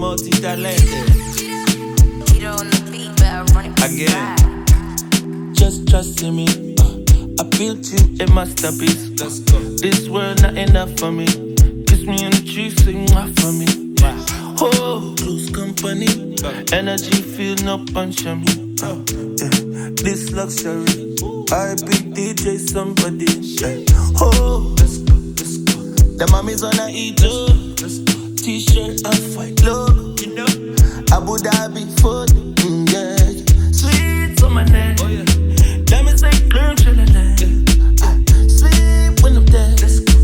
multi-talented. Again. Just trust in me. I built you a masterpiece. Let's go. This world not enough for me. Kiss me in the tree, sing off for me. Oh, close company. Energy feel no punch on me. This luxury. I big DJ somebody. Oh, let's go, let's go. The mommy's on a eater. T-shirt and fight low. You know, Abu Dhabi food. Yeah. Sweet on my neck. Oh, yeah. Let me say clear chillin'. Sleep when I'm dead. Let's go.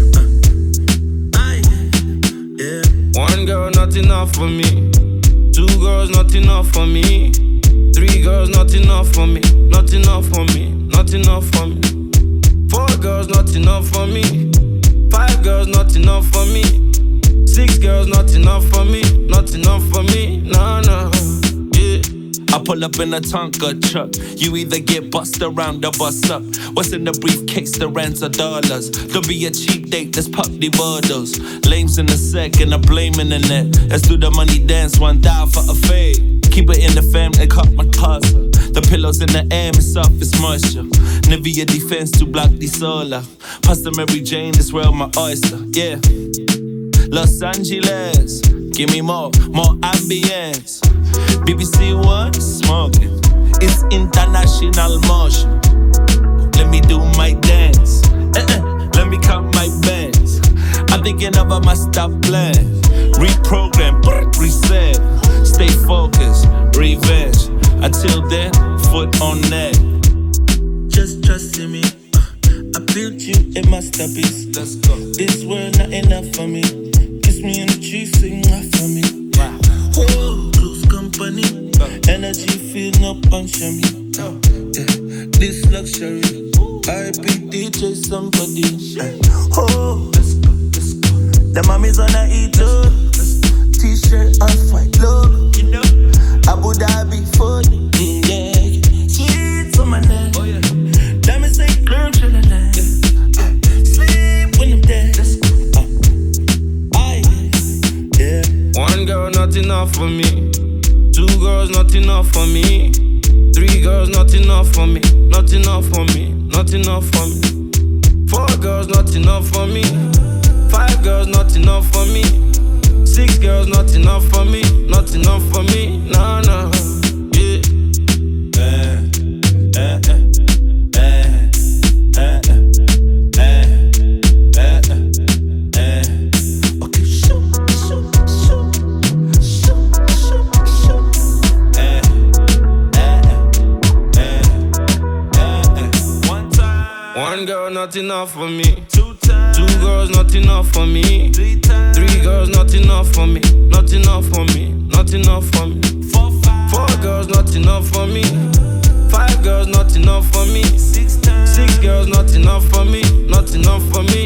Yeah. One girl, not enough for me. Two girls, not enough for me. Three girls, not enough for me. Not enough for me. Not enough for me. Four girls, not enough for me. Five girls, not enough for me. Six girls, not enough for me. Not enough for me. Nah, nah. Yeah. I pull up in a Tonka truck. You either get bust around or bust up. What's in the briefcase? The rands of dollars. Don't be a cheap date, let's pop the bottles. Lames in the sec and I blame in the net. Let's do the money dance, one dial for a fade. Keep it in the fam and cut my cousin. The pillows in the air, it's soft, it's moisture. Nivea defense to block the solar. Pasta Mary Jane, this world my oyster. Yeah. Los Angeles, give me more ambience. BBC One, smoking. It's international motion. Let me do my dance. Let me count my bands. I'm thinking of a master plan. Reprogram, reset. Stay focused, revenge. Until then, foot on neck. Just trust in me. I built you a masterpiece. Let's go. This world not enough for me. Kiss me in the tree, sing off for me. Wow. Oh, close company. Energy feel no punch on me. Yeah. This luxury. I big DJ somebody. Oh, let's go, let's go. The mommy's on a eater. T-shirt and fight low. You know, Abu Dhabi food. Yeah, sweet on my neck. Oh yeah. Let me say clear chillin'. Sleep when I'm dead. Let's go. Yeah. One girl, not enough for me. Two girls, not enough for me. Three girls, not enough for me. Not enough for me. Not enough for me. Four girls, not enough for me. Five girls, not enough for me. Six girls, not enough for me. Not enough for me. Nah, nah. Yeah. Okay, shoot. One time. One girl, not enough for me. Two girls, not enough for me. Three girls, not enough for me. Not enough for me. Not enough for me. Four girls, not enough for me. Five girls, not enough for me. Six girls, not enough for me. Not enough for me.